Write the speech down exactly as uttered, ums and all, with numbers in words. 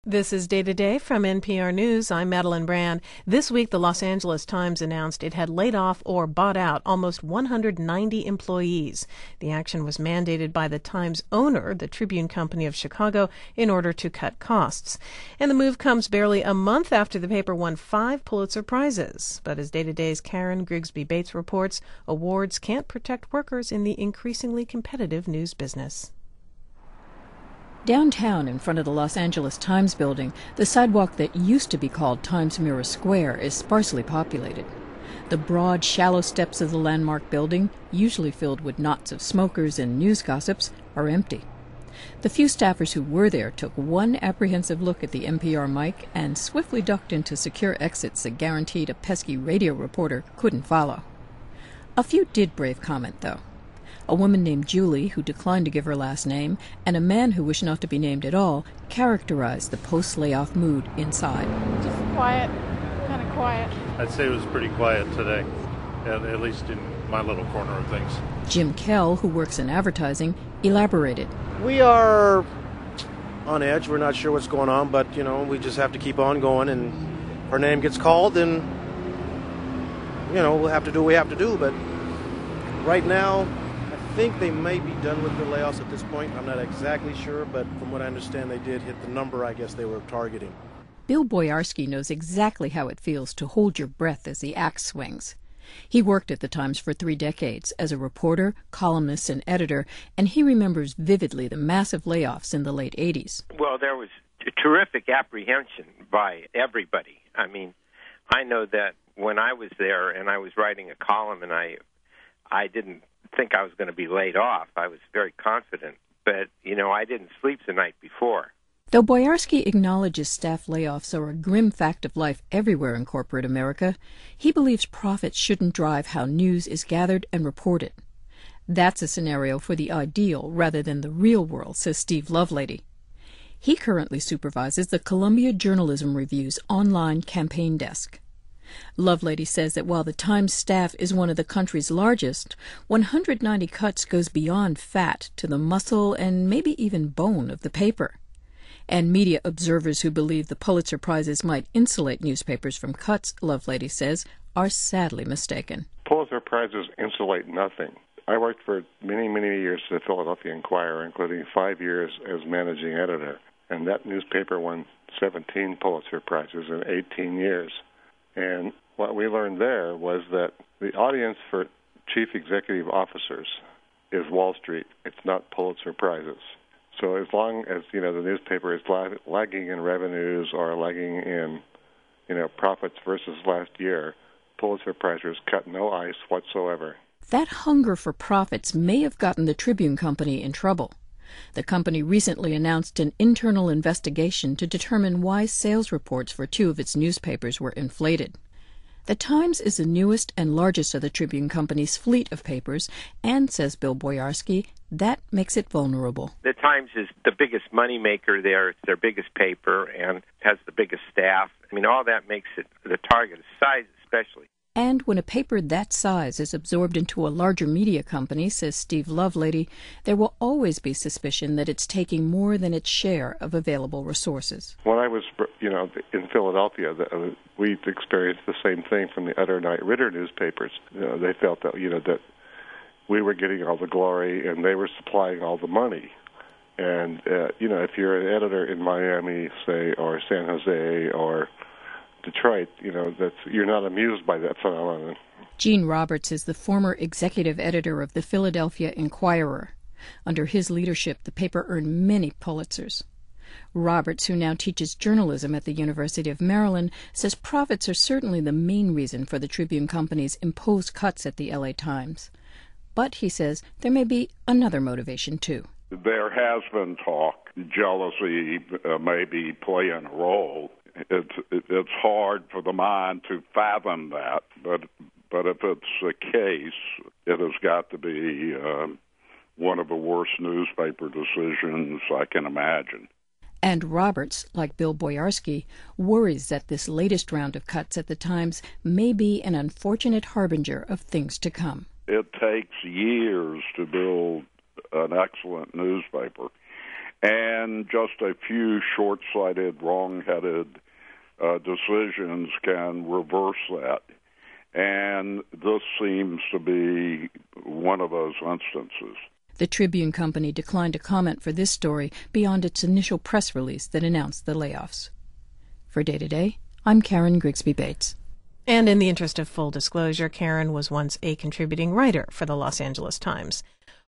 This is Day to Day from N P R News. I'm Madeline Brand. This week, the Los Angeles Times announced it had laid off or bought out almost one hundred ninety employees. The action was mandated by the Times owner, the Tribune Company of Chicago, in order to cut costs. And the move comes barely a month after the paper won five Pulitzer Prizes. But as Day to Day's Karen Grigsby Bates reports, awards can't protect workers in the increasingly competitive news business. Downtown, in front of the Los Angeles Times building, the sidewalk that used to be called Times Mirror Square is sparsely populated. The broad, shallow steps of the landmark building, usually filled with knots of smokers and news gossips, are empty. The few staffers who were there took one apprehensive look at the N P R mic and swiftly ducked into secure exits that guaranteed a pesky radio reporter couldn't follow. A few did brave comment, though. A woman named Julie, who declined to give her last name, and a man who wished not to be named at all, characterized the post-layoff mood inside. Just quiet, kind of quiet. I'd say it was pretty quiet today, at, at least in my little corner of things. Jim Kell, who works in advertising, elaborated. We are on edge. We're not sure what's going on, but, you know, we just have to keep on going, and if our name gets called, then, you know, we'll have to do what we have to do, but right now, I think they may be done with the layoffs at this point. I'm not exactly sure, but from what I understand, they did hit the number I guess they were targeting. Bill Boyarsky knows exactly how it feels to hold your breath as the axe swings. He worked at the Times for three decades as a reporter, columnist, and editor, and he remembers vividly the massive layoffs in the late eighties. Well, there was terrific apprehension by everybody. I mean, I know that when I was there and I was writing a column and I, I didn't think I was going to be laid off. I was very confident, but, you know, I didn't sleep the night before. Though Boyarsky acknowledges staff layoffs are a grim fact of life everywhere in corporate America, he believes profits shouldn't drive how news is gathered and reported. That's a scenario for the ideal rather than the real world, says Steve Lovelady. He currently supervises the Columbia Journalism Review's online campaign desk. Lovelady says that while the Times staff is one of the country's largest, one hundred ninety cuts goes beyond fat to the muscle and maybe even bone of the paper. And media observers who believe the Pulitzer Prizes might insulate newspapers from cuts, Lovelady says, are sadly mistaken. Pulitzer Prizes insulate nothing. I worked for many, many years at the Philadelphia Inquirer, including five years as managing editor, and that newspaper won seventeen Pulitzer Prizes in eighteen years. And what we learned there was that the audience for chief executive officers is Wall Street. It's not Pulitzer Prizes. So as long as, you know, the newspaper is lag- lagging in revenues or lagging in, you know, profits versus last year, Pulitzer Prizes cut no ice whatsoever. That hunger for profits may have gotten the Tribune Company in trouble. The company recently announced an internal investigation to determine why sales reports for two of its newspapers were inflated. The Times is the newest and largest of the Tribune Company's fleet of papers, and, says Bill Boyarsky, that makes it vulnerable. The Times is the biggest moneymaker there. It's their biggest paper and has the biggest staff. I mean, all that makes it the target, size especially. And when a paper that size is absorbed into a larger media company, says Steve Lovelady, there will always be suspicion that it's taking more than its share of available resources. When I was, you know, in Philadelphia, the, we experienced the same thing from the Utter-Night Ritter newspapers. You know, they felt that, you know, that we were getting all the glory and they were supplying all the money. And, uh, you know, if you're an editor in Miami, say, or San Jose, or Detroit, you know, that's, you're not amused by that phenomenon. Gene Roberts is the former executive editor of the Philadelphia Inquirer. Under his leadership, the paper earned many Pulitzers. Roberts, who now teaches journalism at the University of Maryland, says profits are certainly the main reason for the Tribune Company's imposed cuts at the L A Times. But, he says, there may be another motivation, too. There has been talk, jealousy uh, may be playing a role. It's it's hard for the mind to fathom that, but but if it's the case, it has got to be uh, one of the worst newspaper decisions I can imagine. And Roberts, like Bill Boyarsky, worries that this latest round of cuts at the Times may be an unfortunate harbinger of things to come. It takes years to build an excellent newspaper, and just a few short-sighted, wrong-headed uh, decisions can reverse that. And this seems to be one of those instances. The Tribune Company declined to comment for this story beyond its initial press release that announced the layoffs. For Day to Day, I'm Karen Grigsby Bates. And in the interest of full disclosure, Karen was once a contributing writer for the Los Angeles Times.